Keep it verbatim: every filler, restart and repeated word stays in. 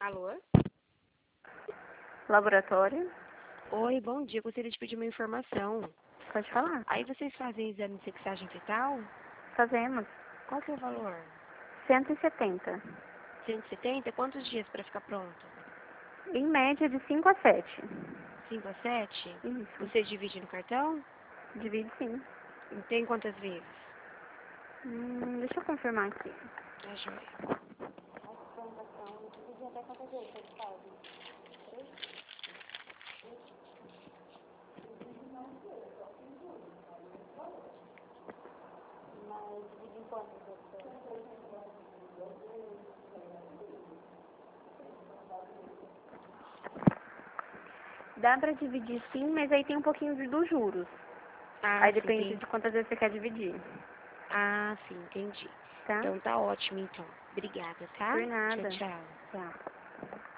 Alô? Laboratório? Oi, bom dia. Gostaria de pedir uma informação. Pode falar. Aí vocês fazem exame de sexagem fetal? Fazemos. Qual que é o valor? cento e setenta. cento e setenta? Quantos dias para ficar pronto? Em média de cinco a sete. cinco a sete? Isso. Você divide no cartão? Divide sim. E tem quantas vezes? Hum, deixa eu confirmar aqui. Tá joia. Dá pra dividir sim, mas aí tem um pouquinho de- dos juros. Ah, Aí sim, depende entendi. de quantas vezes você quer dividir. Ah, sim, entendi. Tá? Então tá ótimo, então. Obrigada, tá? Por nada. Tchau, tchau. Tchau.